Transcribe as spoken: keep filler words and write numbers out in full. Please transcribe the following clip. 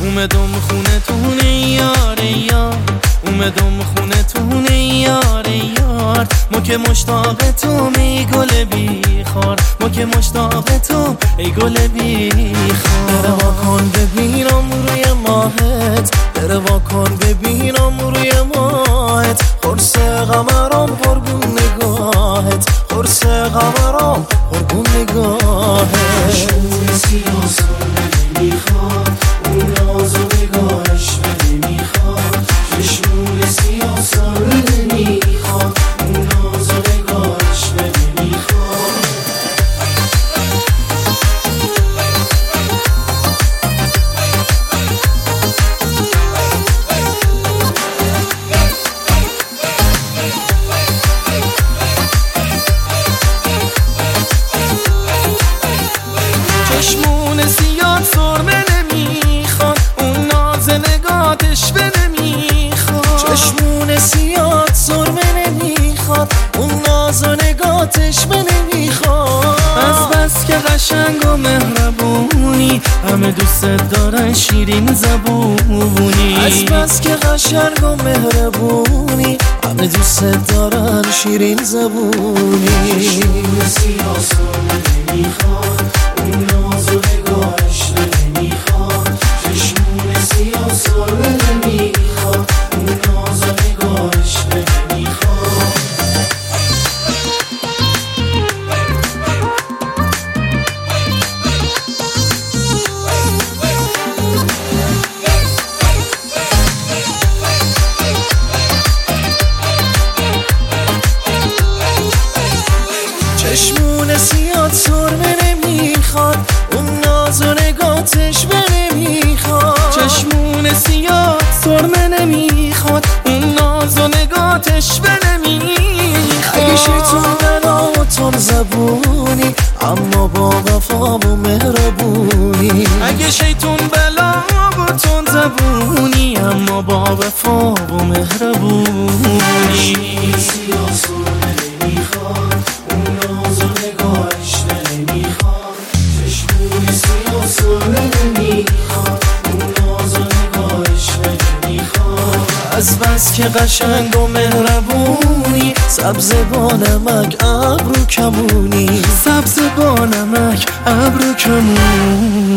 اومدم خونه تونه یار یار، اومدم خونه تونه یار یار. ما که مشتاق تو ای گل بیخار، ما که مشتاق تو ای گل بیخار. بره واکن ببینم روی ماهت، بره واکن ببینم روی ماهت. قرص قمرم قربون نگاهت، قرص قمرم قربون نگاهت. چشمون سیاه سرمه میخواد، اون ناز و نگاهش بده میخواد. چشمون سیاه سرمه میخواد، اون ناز و نگاهش بده میخواد. چشمون سیاه سرمه نمیخواد، اون ناز نگاتش به نمیخواد. چشمون سیاه سرمه نمیخواد، اون ناز و نگاتش به نمیخواد. از بس که قشنگ و مهربونی، همه دوست دارن شیرین زبونی. از بس که قشنگ و مهربونی، همه دوست دارن شیرین زبونی. چشمون سیاه سرمه نمیخواد، اون ناز و نگاهش نمیخواد. چشمون سیاه سرمه نمیخواد، اون ناز و نگاهش نمیخواد. چشمون سیاه سرمه نمیخواد، اون ناز و نگاتش به نمیخواد. چشمون سیاه سرمه نمیخواد، اون ناز و نگاتش به نمیخواد. اگه شیطون بلا و تون زبونی، اما با وفا و مهربونی. اگه شیطون بلا و تون زبونی، اما با وفا و مهربونی. چشمون سیاه سرمه نمیخواد، اون ناز و نگاهش نمیخواد. چشمون سیاه سرمه نمیخواد، اون ناز و نگاهش نمیخواد. از بس که قشنگ و مهربونی، سبز با نمک ابرو کمونی. سبز با نمک ابرو کمونی.